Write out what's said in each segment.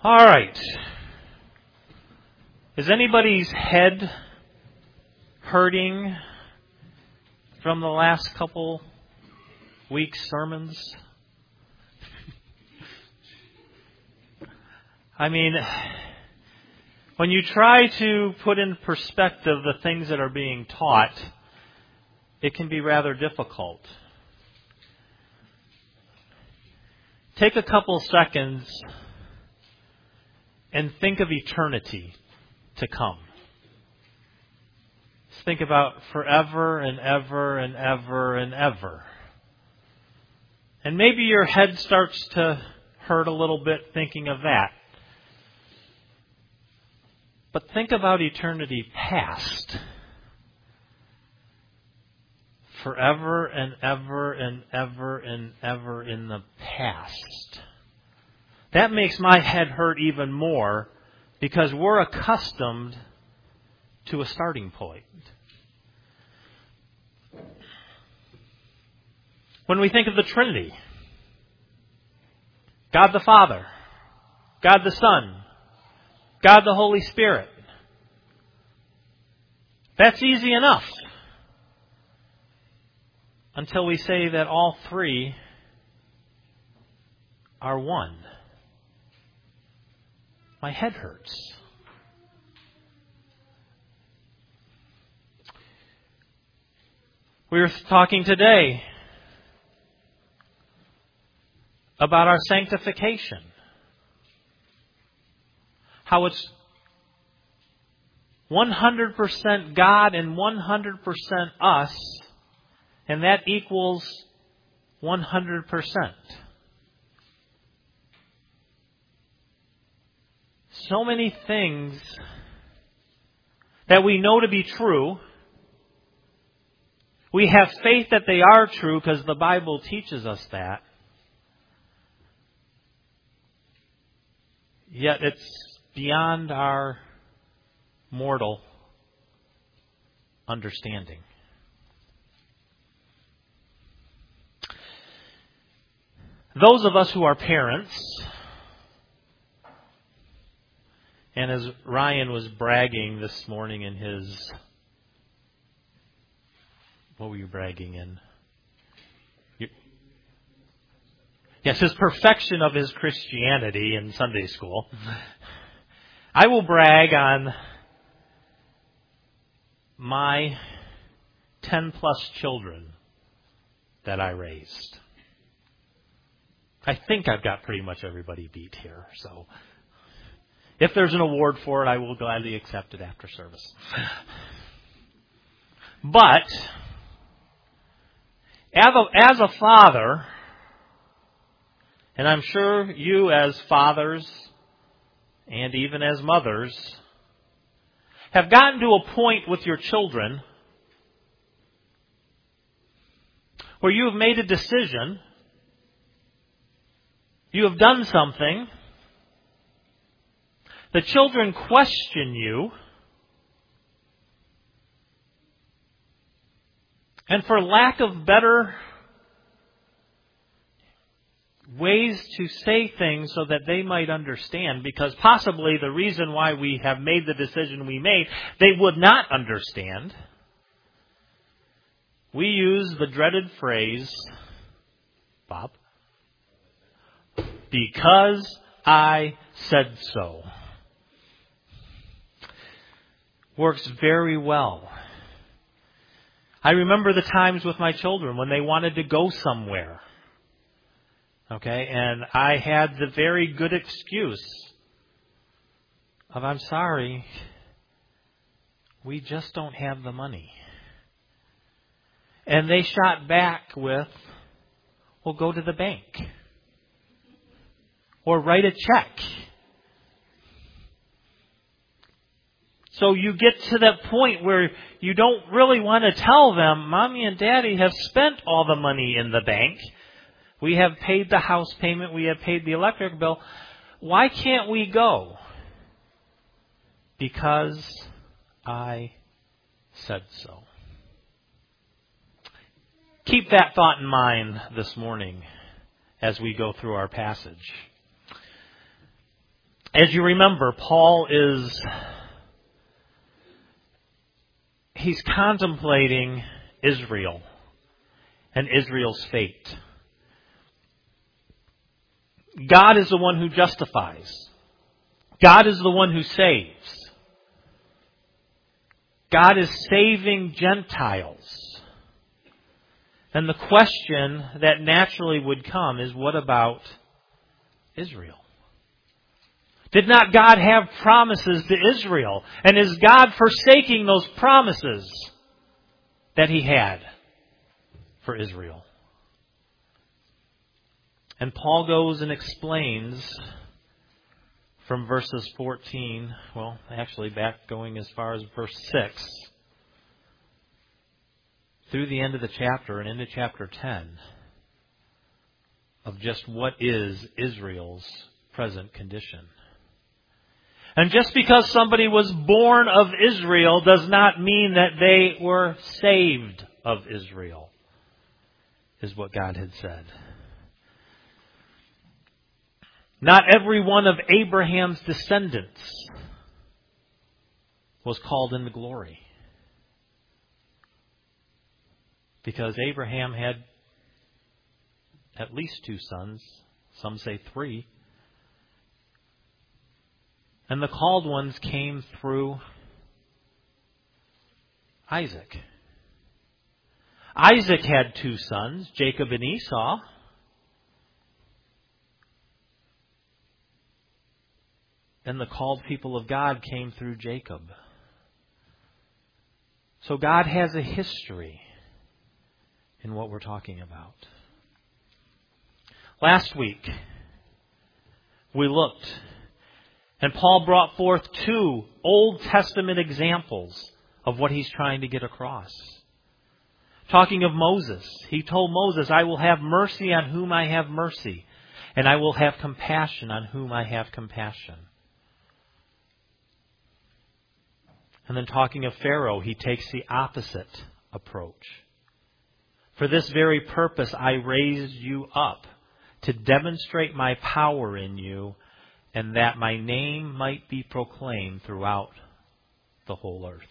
All right. Is anybody's head hurting from the last couple weeks' sermons? I mean, when you try to put in perspective the things that are being taught, it can be rather difficult. Take a couple seconds and think of eternity to come. Think about forever and ever and ever and ever. And maybe your head starts to hurt a little bit thinking of that. But think about eternity past. Forever and ever and ever and ever in the past. That makes my head hurt even more because we're accustomed to a starting point. When we think of the Trinity, God the Father, God the Son, God the Holy Spirit, that's easy enough until we say that all three are one. My head hurts. We were talking today about our sanctification. How it's 100% God and 100% us, and that equals 100%. So many things that we know to be true. We have faith that they are true because the Bible teaches us that. Yet it's beyond our mortal understanding. Those of us who are parents, and as Ryan was bragging this morning in his... What were you bragging in? Yes, his perfection of his Christianity in Sunday school. I will brag on my 10-plus children that I raised. I think I've got pretty much everybody beat here, so... If there's an award for it, I will gladly accept it after service. But, as a father, and I'm sure you as fathers, and even as mothers, have gotten to a point with your children where you have made a decision, you have done something, the children question you, and for lack of better ways to say things so that they might understand, because possibly the reason why we have made the decision we made, they would not understand, we use the dreaded phrase, Bob, because I said so. Works very well. I remember the times with my children when they wanted to go somewhere. Okay, and I had the very good excuse of, I'm sorry, we just don't have the money. And they shot back with, well, go to the bank. Or write a check. So you get to that point where you don't really want to tell them, Mommy and Daddy have spent all the money in the bank. We have paid the house payment. We have paid the electric bill. Why can't we go? Because I said so. Keep that thought in mind this morning as we go through our passage. As you remember, Paul he's contemplating Israel and Israel's fate. God is the one who justifies. God is the one who saves. God is saving Gentiles. And the question that naturally would come is, what about Israel? Did not God have promises to Israel? And is God forsaking those promises that He had for Israel? And Paul goes and explains from verses 14, well, actually back going as far as verse 6, through the end of the chapter and into chapter 10, of just what is Israel's present condition. And just because somebody was born of Israel does not mean that they were saved of Israel, is what God had said. Not every one of Abraham's descendants was called into glory. Because Abraham had at least 2 sons, some say 3. And the called ones came through Isaac. Isaac had 2 sons, Jacob and Esau. And the called people of God came through Jacob. So God has a history in what we're talking about. Last week, we looked, and Paul brought forth 2 Old Testament examples of what he's trying to get across. Talking of Moses, he told Moses, I will have mercy on whom I have mercy, and I will have compassion on whom I have compassion. And then talking of Pharaoh, he takes the opposite approach. For this very purpose I raised you up, to demonstrate my power in you, and that my name might be proclaimed throughout the whole earth.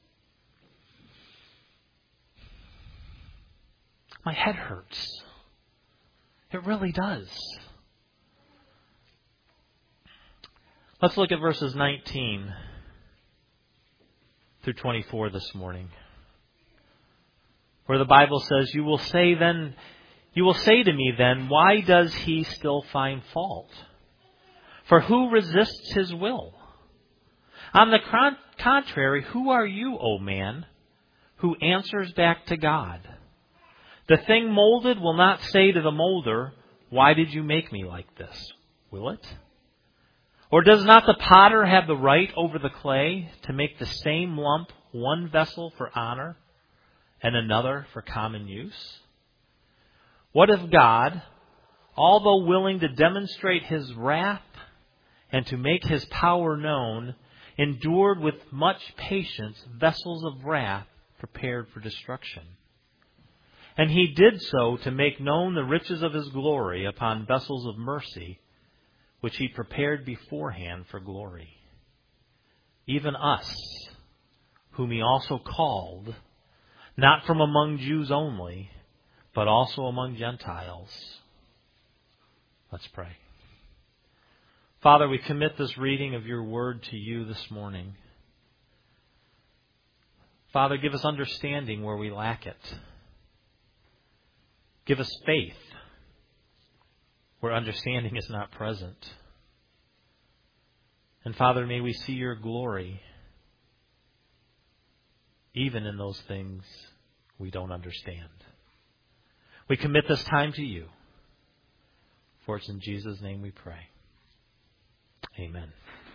My head hurts. It really does. Let's look at verses 19 through 24 this morning, where the Bible says, You will say to me then, why does he still find fault? For who resists his will? On the contrary, who are you, O man, who answers back to God? The thing molded will not say to the molder, why did you make me like this? Will it? Or does not the potter have the right over the clay to make the same lump one vessel for honor and another for common use? What if God, although willing to demonstrate His wrath and to make His power known, endured with much patience vessels of wrath prepared for destruction? And He did so to make known the riches of His glory upon vessels of mercy, which He prepared beforehand for glory. Even us, whom He also called, not from among Jews only, but also among Gentiles. Let's pray. Father, we commit this reading of Your Word to You this morning. Father, give us understanding where we lack it. Give us faith where understanding is not present. And Father, may we see Your glory even in those things we don't understand. We commit this time to You. For it's in Jesus' name we pray. Amen.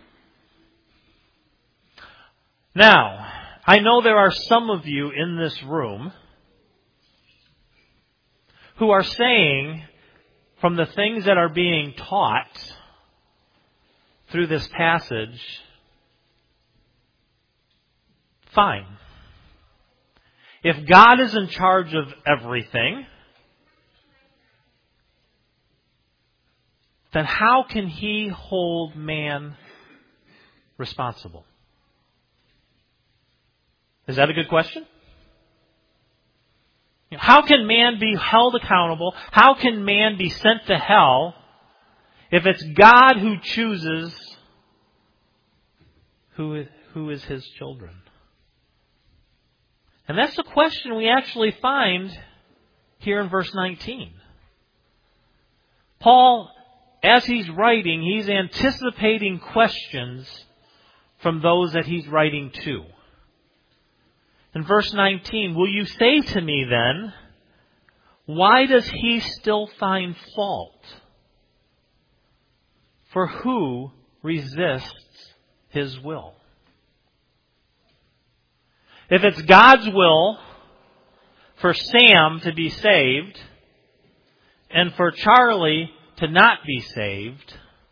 Now, I know there are some of you in this room who are saying, from the things that are being taught through this passage, fine. If God is in charge of everything, then how can He hold man responsible? Is that a good question? How can man be held accountable? How can man be sent to hell if it's God who chooses who is His children? And that's the question we actually find here in verse 19. Paul, as he's writing, he's anticipating questions from those that he's writing to. In verse 19, will you say to me then, why does he still find fault? For who resists his will? If it's God's will for Sam to be saved and for Charlie to not be saved,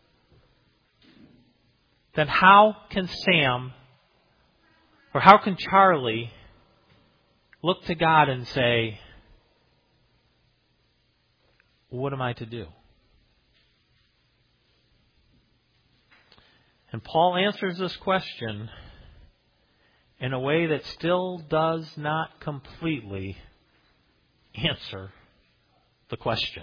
then how can Sam or how can Charlie look to God and say, what am I to do? And Paul answers this question in a way that still does not completely answer the question.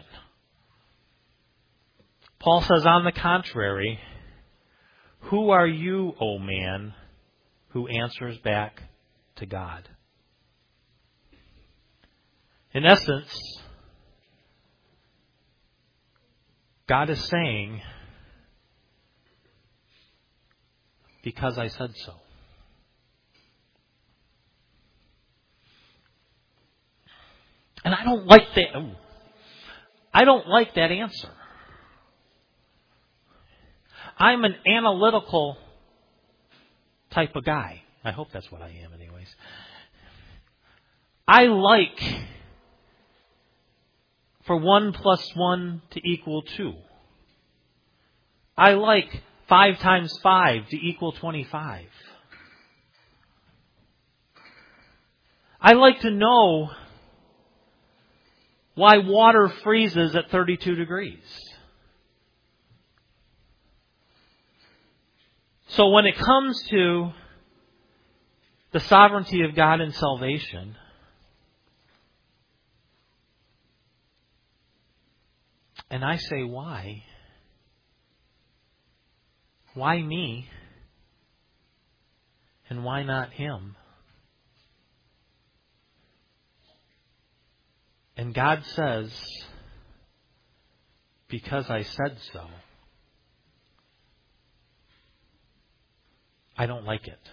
Paul says, on the contrary, who are you, O man, who answers back to God? In essence, God is saying, because I said so. And I don't like that. I don't like that answer. I'm an analytical type of guy. I hope that's what I am anyways. I like for 1 + 1 to equal 2. I like 5 times 5 to equal 25. I like to know why water freezes at 32 degrees. So when it comes to the sovereignty of God in salvation, and I say, why? Why me? And why not him? And God says, because I said so. I don't like it.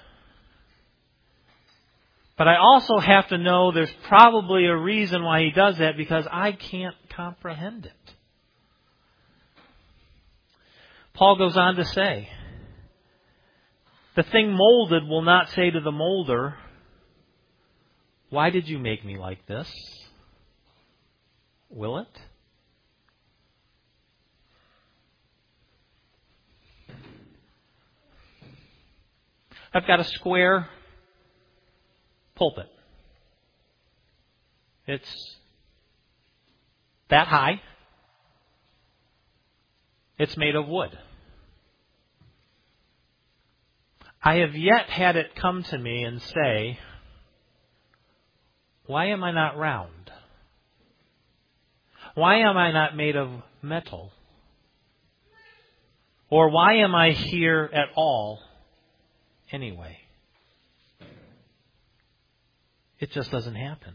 But I also have to know there's probably a reason why He does that, because I can't comprehend it. Paul goes on to say, the thing molded will not say to the molder, why did you make me like this? Will it? I've got a square pulpit. It's that high. It's made of wood. I have yet had it come to me and say, why am I not round? Why am I not made of metal? Or why am I here at all anyway? It just doesn't happen.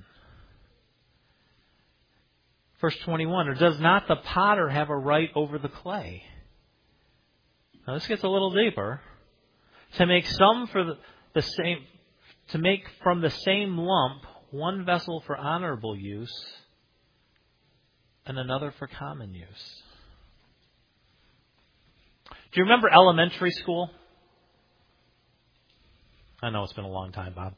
Verse 21, or does not the potter have a right over the clay? Now this gets a little deeper. To make some for the same, to make from the same lump one vessel for honorable use and another for common use. Do you remember elementary school? I know it's been a long time, Bob.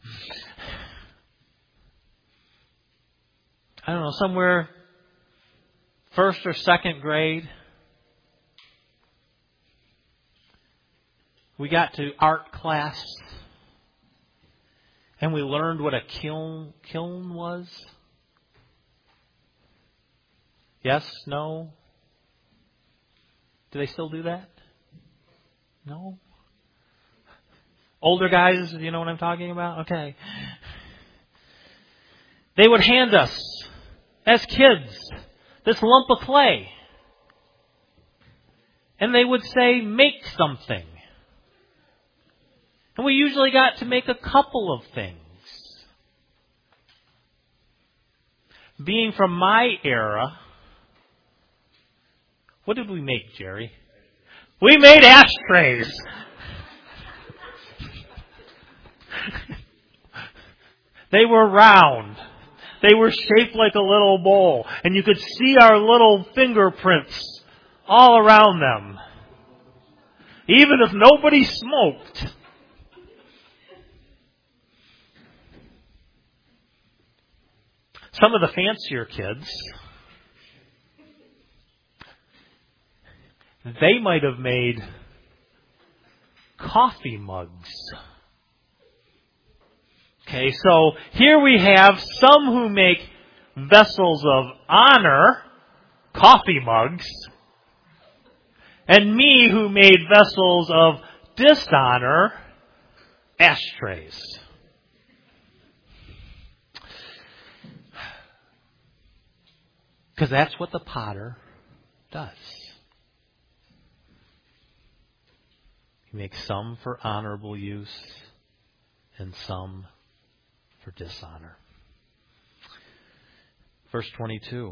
I don't know, somewhere first or second grade, we got to art class and we learned what a kiln was. Yes? No? Do they still do that? No? Older guys, you know what I'm talking about? Okay. They would hand us, as kids, this lump of clay. And they would say, make something. And we usually got to make a couple of things. Being from my era, what did we make, Jerry? We made ashtrays. They were round. They were shaped like a little bowl. And you could see our little fingerprints all around them. Even if nobody smoked. Some of the fancier kids, they might have made coffee mugs. Okay, so here we have some who make vessels of honor, coffee mugs, and me who made vessels of dishonor, ashtrays. Because that's what the potter does. He makes some for honorable use and some for dishonor. Verse 22.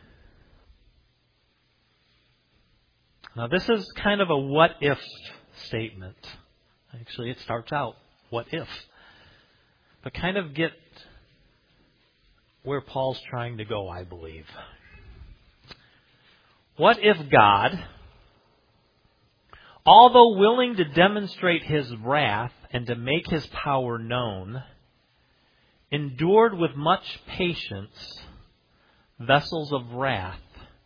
Now this is kind of a what if statement. Actually, it starts out, what if? But kind of get where Paul's trying to go, I believe. What if God, although willing to demonstrate His wrath and to make His power known, endured with much patience vessels of wrath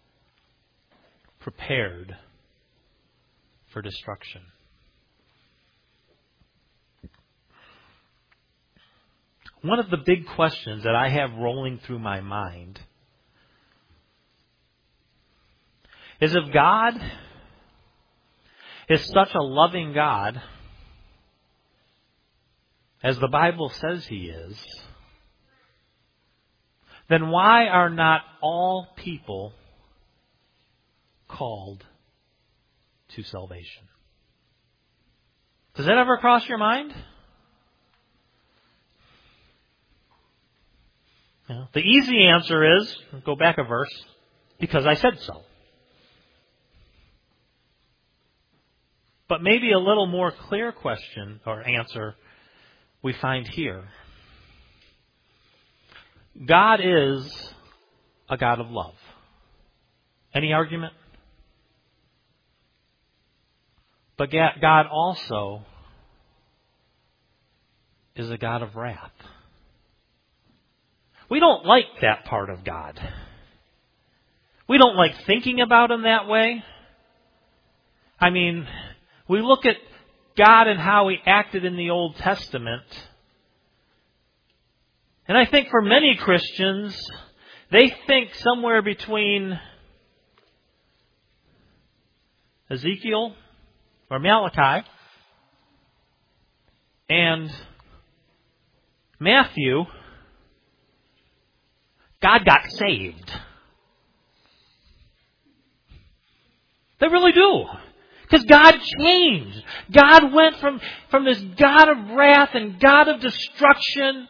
prepared for destruction? One of the big questions that I have rolling through my mind is if God is such a loving God, as the Bible says He is, then why are not all people called to salvation? Does that ever cross your mind? The easy answer is, go back a verse, because I said so. But maybe a little more clear question or answer we find here. God is a God of love. Any argument? But God also is a God of wrath. We don't like that part of God. We don't like thinking about Him that way. I mean, we look at God and how He acted in the Old Testament. And I think for many Christians, they think somewhere between Ezekiel or Malachi and Matthew, God got saved. They really do. Because God changed. God went from this God of wrath and God of destruction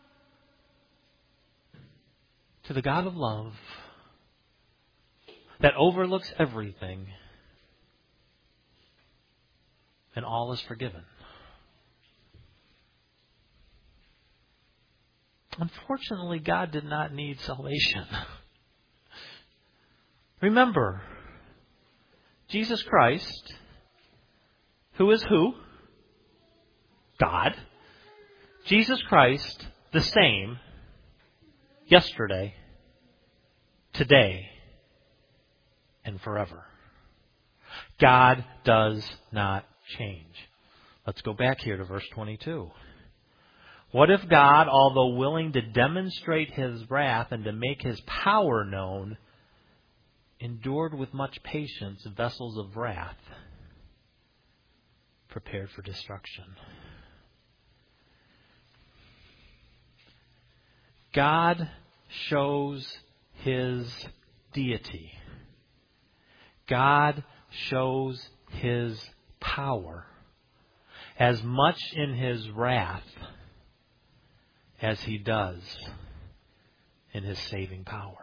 to the God of love that overlooks everything and all is forgiven. Unfortunately, God did not need salvation. Remember, Jesus Christ, who is who? God. Jesus Christ, the same, yesterday, today, and forever. God does not change. Let's go back here to verse 22. What if God, although willing to demonstrate His wrath and to make His power known, endured with much patience vessels of wrath prepared for destruction. God shows His deity. God shows His power as much in His wrath as He does in His saving power.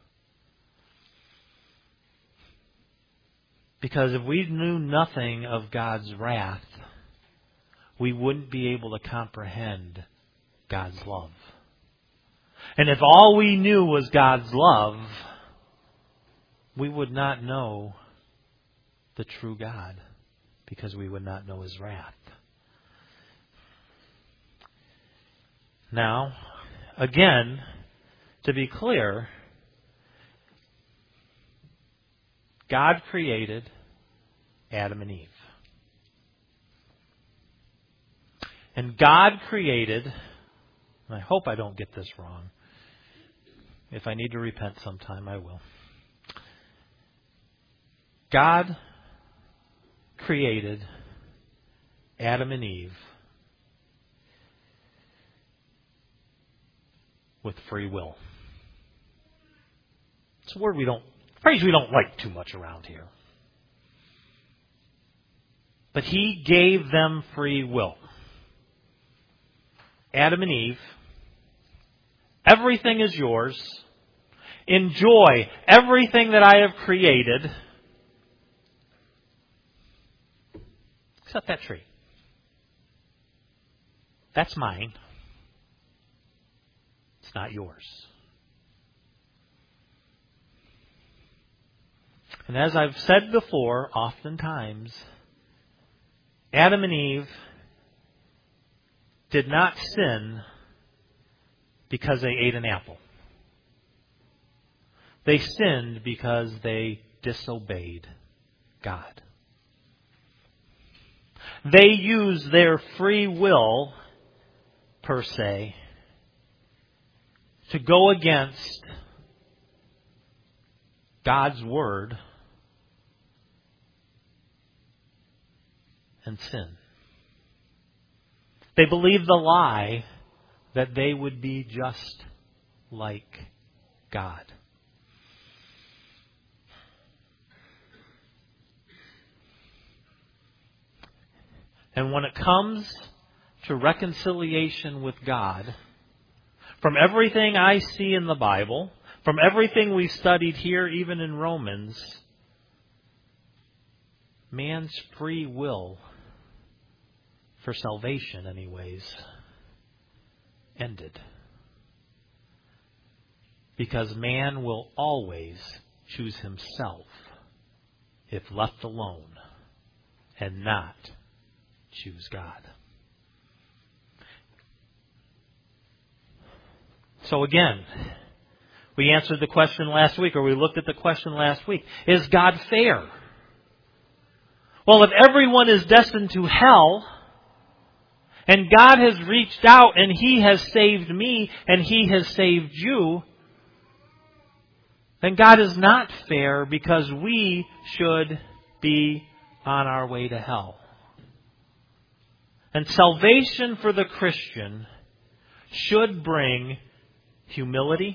Because if we knew nothing of God's wrath, we wouldn't be able to comprehend God's love. And if all we knew was God's love, we would not know the true God, because we would not know His wrath. Now, again, to be clear, God created Adam and Eve. And God created, and I hope I don't get this wrong. If I need to repent sometime, I will. God created Adam and Eve with free will. It's a phrase we don't like too much around here. But He gave them free will. Adam and Eve, everything is yours. Enjoy everything that I have created, except that tree. That's mine. It's not yours. And as I've said before, oftentimes, Adam and Eve did not sin because they ate an apple. They sinned because they disobeyed God. They used their free will, per se, to go against God's Word and sin. They believed the lie that they would be just like God. And when it comes to reconciliation with God, from everything I see in the Bible, from everything we studied here, even in Romans, man's free will, for salvation anyways, ended. Because man will always choose himself if left alone, and not choose God. So again, we answered the question last week, or we looked at the question last week. Is God fair? Well, if everyone is destined to hell, and God has reached out and He has saved me and He has saved you, then God is not fair, because we should be on our way to hell. And salvation for the Christian should bring humility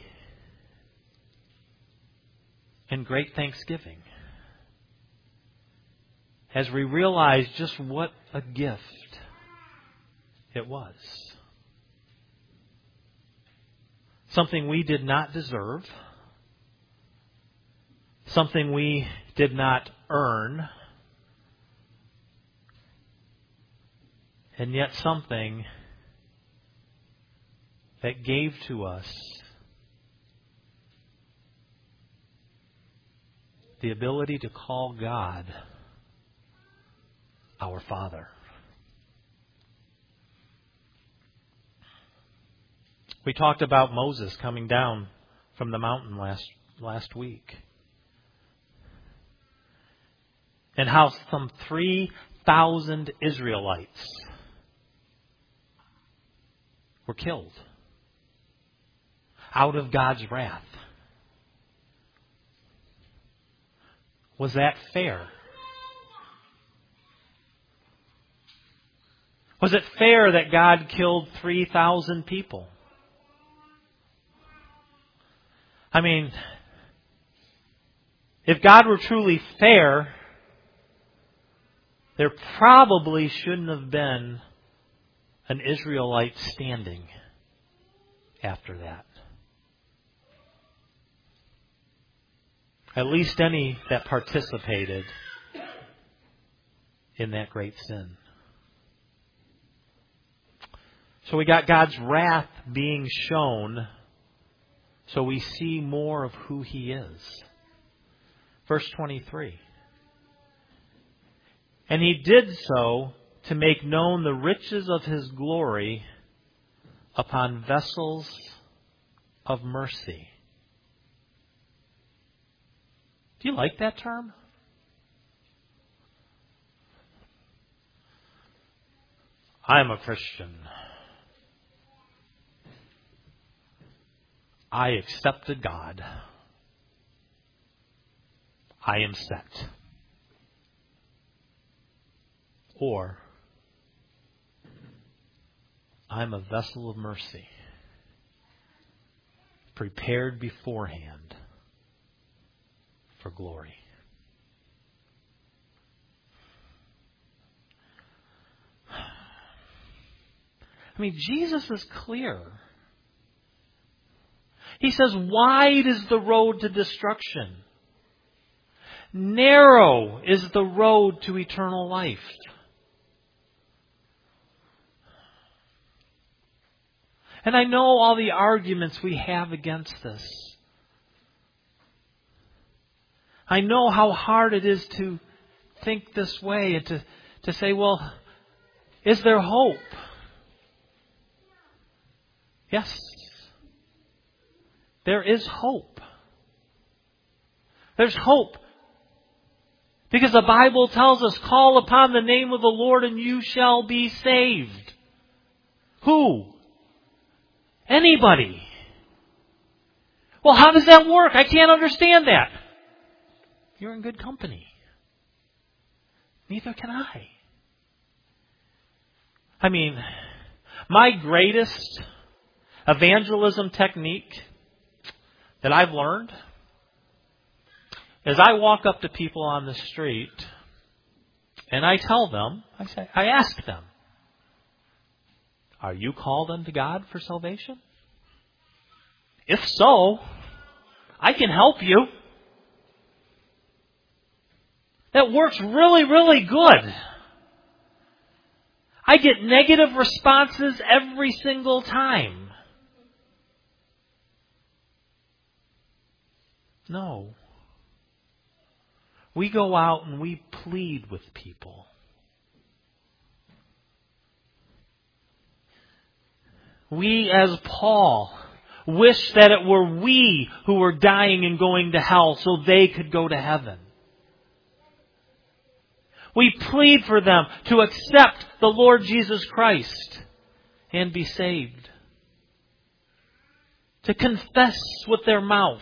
and great thanksgiving, as we realize just what a gift it was. Something we did not deserve, something we did not earn, and yet something that gave to us the ability to call God our Father. We talked about Moses coming down from the mountain last week, and how some 3,000 Israelites were killed out of God's wrath. Was that fair? Was it fair that God killed 3,000 people? I mean, if God were truly fair, there probably shouldn't have been an Israelite standing after that. At least any that participated in that great sin. So we got God's wrath being shown so we see more of who He is. Verse 23. And He did so to make known the riches of His glory upon vessels of mercy. Do you like that term? I'm a Christian. I accepted God. I am set. Or, I'm a vessel of mercy, prepared beforehand for glory. I mean, Jesus is clear. He says, wide is the road to destruction. Narrow is the road to eternal life. And I know all the arguments we have against this. I know how hard it is to think this way and to say, well, is there hope? Yes. There is hope. There's hope. Because the Bible tells us, call upon the name of the Lord and you shall be saved. Who? Anybody. Well, how does that work? I can't understand that. You're in good company. Neither can I. I mean, my greatest evangelism technique that I've learned is I walk up to people on the street and I tell them, I ask them, are you called unto God for salvation? If so, I can help you. That works really, really good. I get negative responses every single time. No. We go out and we plead with people. We, as Paul, wish that it were we who were dying and going to hell so they could go to heaven. We plead for them to accept the Lord Jesus Christ and be saved. To confess with their mouth.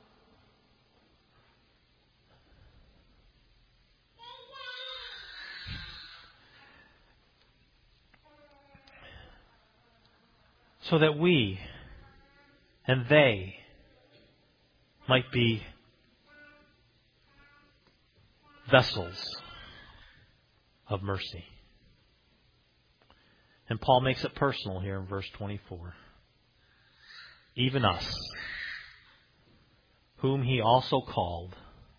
So that we and they might be vessels of mercy. And Paul makes it personal here in verse 24. Even us, whom he also called,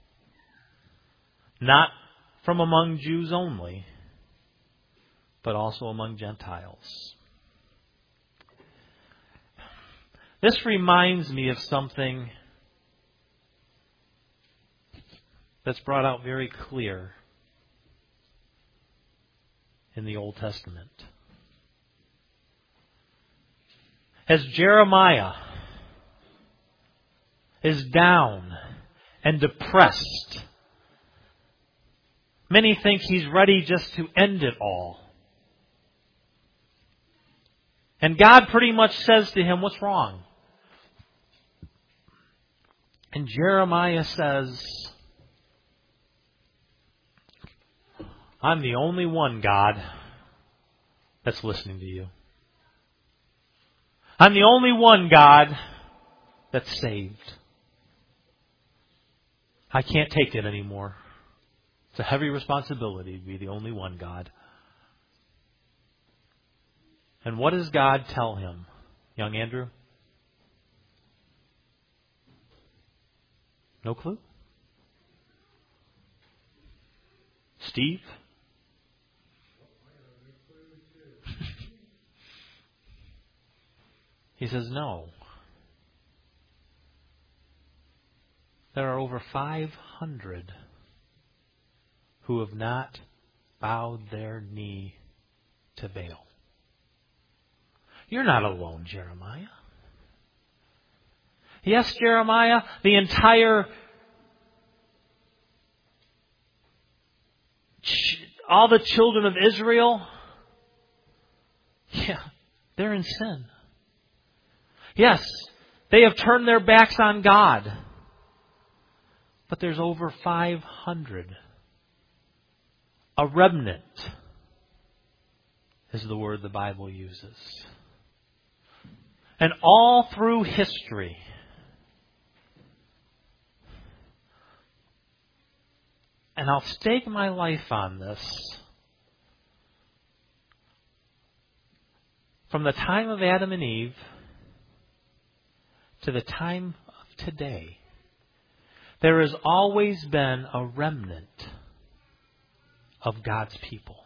not from among Jews only, but also among Gentiles. This reminds me of something that's brought out very clear in the Old Testament. As Jeremiah is down and depressed, many think he's ready just to end it all. And God pretty much says to him, what's wrong? And Jeremiah says, I'm the only one, God, that's listening to you. I'm the only one, God, that's saved. I can't take it anymore. It's a heavy responsibility to be the only one, God. And what does God tell him, young Andrew? No clue? Steve? He says, no. There are over 500 who have not bowed their knee to Baal. You're not alone, Jeremiah. Yes, Jeremiah, the entire, all the children of Israel, they're in sin. Yes, they have turned their backs on God. But there's over 500. A remnant is the word the Bible uses. And all through history, and I'll stake my life on this, from the time of Adam and Eve to the time of today, there has always been a remnant of God's people.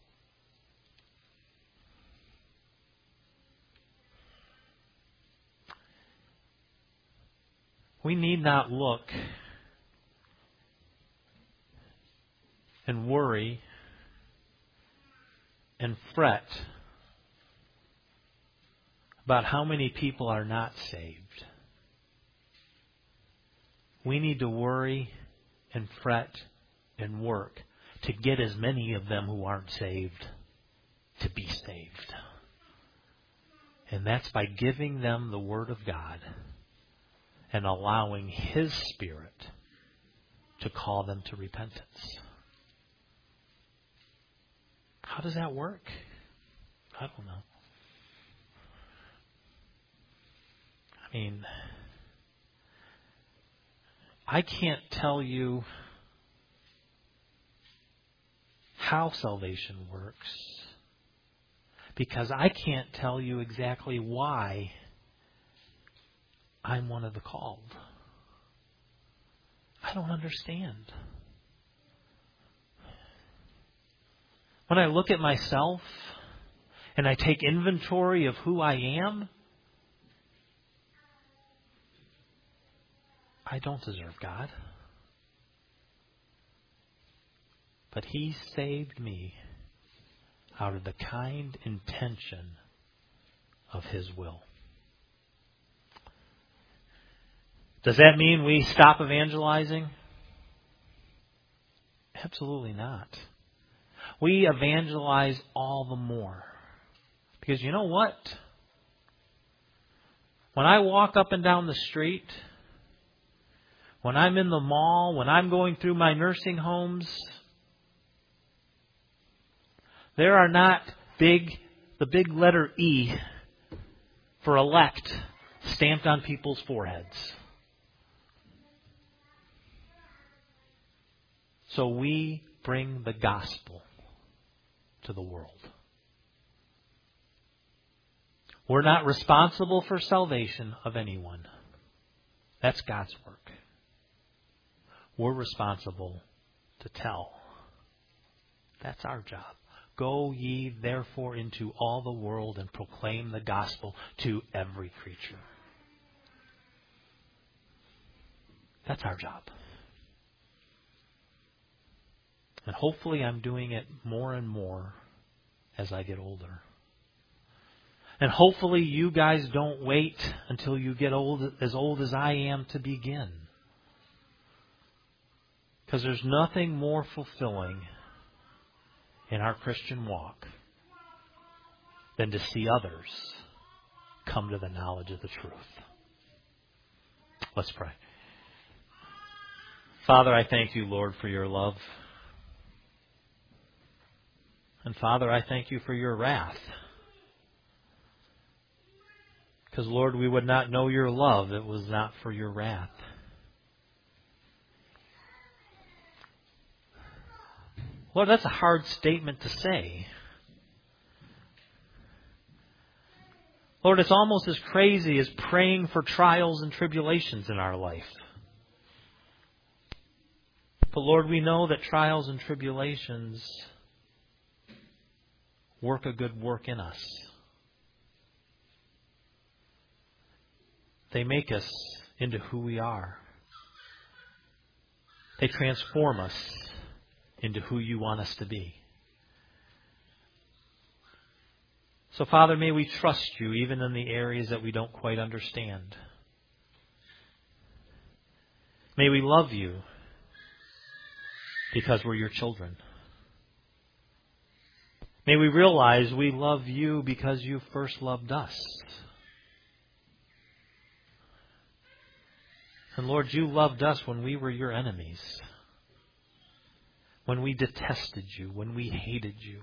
We need not look and worry and fret about how many people are not saved. We need to worry and fret and work to get as many of them who aren't saved to be saved. And that's by giving them the Word of God and allowing His Spirit to call them to repentance. How does that work? I don't know. I mean, I can't tell you how salvation works because I can't tell you exactly why I'm one of the called. I don't understand. When I look at myself and I take inventory of who I am, I don't deserve God. But He saved me out of the kind intention of His will. Does that mean we stop evangelizing? Absolutely not. We evangelize all the more. Because you know what? When I walk up and down the street, when I'm in the mall, when I'm going through my nursing homes, there are not the big letter E for elect stamped on people's foreheads. So we bring the gospel to the world. We're not responsible for salvation of anyone. That's God's work. We're responsible to tell. That's our job. Go ye therefore into all the world and proclaim the gospel to every creature. That's our job. And hopefully I'm doing it more and more as I get older. And hopefully you guys don't wait until you get old as I am to begin. Because there's nothing more fulfilling in our Christian walk than to see others come to the knowledge of the truth. Let's pray. Father, I thank you, Lord, for your love. And Father, I thank you for your wrath. Because, Lord, we would not know your love if it was not for your wrath. Lord, that's a hard statement to say. Lord, it's almost as crazy as praying for trials and tribulations in our life. But Lord, we know that trials and tribulations work a good work in us. They make us into who we are. They transform us into who you want us to be. So, Father, may we trust you even in the areas that we don't quite understand. May we love you because we're your children. May we realize we love you because you first loved us. And Lord, you loved us when we were your enemies. When we detested you, when we hated you.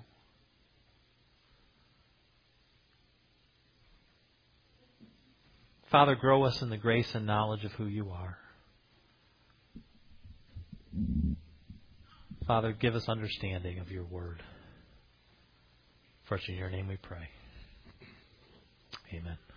Father, grow us in the grace and knowledge of who you are. Father, give us understanding of your word. For it's in your name we pray. Amen.